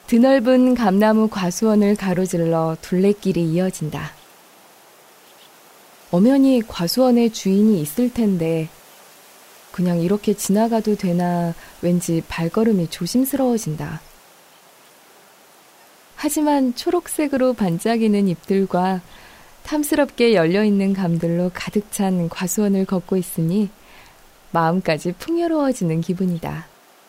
드넓은 감나무 과수원을 가로질러 둘레길이 이어진다. 엄연히 과수원에 주인이 있을 텐데 그냥 이렇게 지나가도 되나 왠지 발걸음이 조심스러워진다. 하지만 초록색으로 반짝이는 잎들과 탐스럽게 열려있는 감들로 가득 찬 과수원을 걷고 있으니 마음까지 풍요로워지는 기분이다.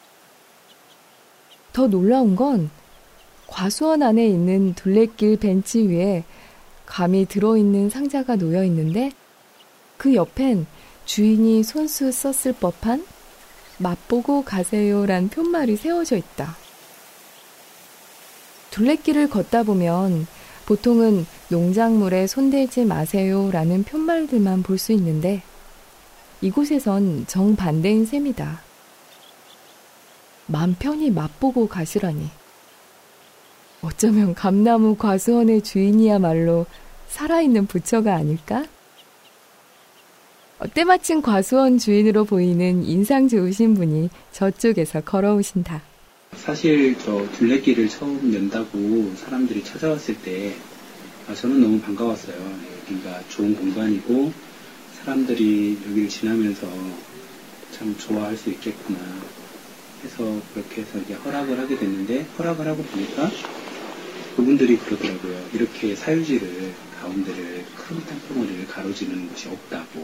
더 놀라운 건 과수원 안에 있는 둘레길 벤치 위에 감이 들어있는 상자가 놓여 있는데 그 옆엔 주인이 손수 썼을 법한 맛보고 가세요란 푯말이 세워져 있다. 둘레길을 걷다 보면 보통은 농작물에 손대지 마세요라는 푯말들만 볼 수 있는데 이곳에선 정반대인 셈이다. 맘 편히 맛보고 가시라니. 어쩌면 감나무 과수원의 주인이야말로 살아있는 부처가 아닐까? 때마침 과수원 주인으로 보이는 인상 좋으신 분이 저쪽에서 걸어오신다. 사실 저 둘레길을 처음 연다고 사람들이 찾아왔을 때 저는 너무 반가웠어요. 여기가 좋은 공간이고 사람들이 여기를 지나면서 참 좋아할 수 있겠구나 해서 그렇게 해서 이제 허락을 하게 됐는데 허락을 하고 보니까 그분들이 그러더라고요. 이렇게 사유지를 가운데를 큰 땅덩어리를 가로지르는 곳이 없다고.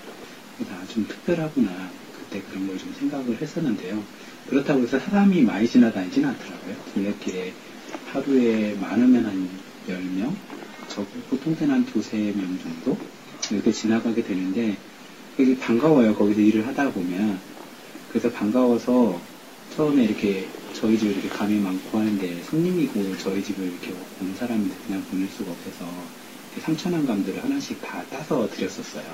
좀 특별하구나. 그때 그런 걸 좀 생각을 했었는데요. 그렇다고 해서 사람이 많이 지나다니지는 않더라고요. 둘레길에 하루에 많으면 한 10명? 보통 때는 한 2-3명 정도? 이렇게 지나가게 되는데 되게 반가워요. 거기서 일을 하다 보면. 그래서 반가워서 처음에 이렇게 저희 집에 이렇게 감이 많고 하는데 손님이고 저희 집을 이렇게 온 사람인데 그냥 보낼 수가 없어서 상처난 감들을 하나씩 다 따서 드렸었어요.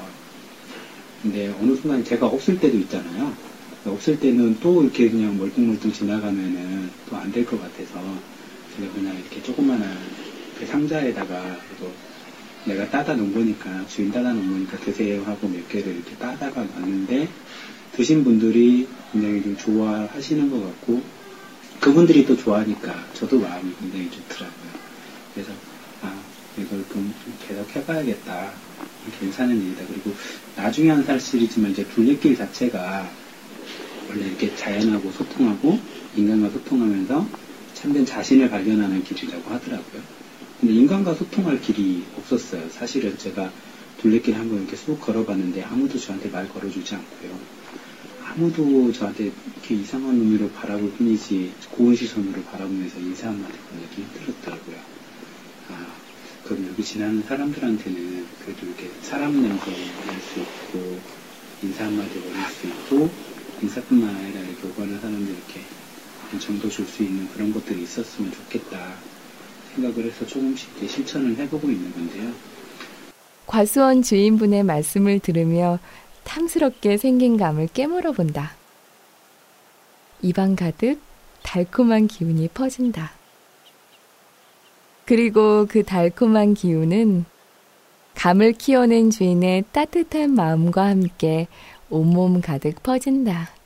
근데 어느 순간 제가 없을 때도 있잖아요. 없을 때는 또 이렇게 그냥 멀뚱멀뚱 지나가면은 또 안 될 것 같아서 제가 그냥 이렇게 조그마한 그 상자에다가 그래도 내가 따다 놓은 거니까 주인 따다 놓은 거니까 드세요 하고 몇 개를 이렇게 따다가 놨는데 드신 분들이 굉장히 좀 좋아하시는 것 같고 그분들이 또 좋아하니까 저도 마음이 굉장히 좋더라고요. 그래서 이걸 좀 계속 해봐야겠다. 괜찮은 일이다. 그리고 나중에 한 사실이지만 이제 둘레길 자체가 원래 이렇게 자연하고 소통하고 인간과 소통하면서 참된 자신을 발견하는 길이라고 하더라고요. 근데 인간과 소통할 길이 없었어요. 사실은 제가 둘레길 한번 이렇게 쑥 걸어봤는데 아무도 저한테 말 걸어주지 않고요. 아무도 저한테 이렇게 이상한 눈으로 바라볼 뿐이지 고운 시선으로 바라보면서 인사 한마디 건네기 힘들었더라고요. 그럼 여기 지나는 사람들한테는 그래도 이렇게 사람 냄새 날 수 있고 인사 한마디 걸을 수 있고 인사뿐만 아니라 이렇게 오가는 사람들 이렇게 정도 줄 수 있는 그런 것들이 있었으면 좋겠다 생각을 해서 조금씩 실천을 해보고 있는 건데요. 과수원 주인분의 말씀을 들으며 탐스럽게 생긴 감을 깨물어 본다. 입안 가득 달콤한 기운이 퍼진다. 그리고 그 달콤한 기운은 감을 키워낸 주인의 따뜻한 마음과 함께 온몸 가득 퍼진다.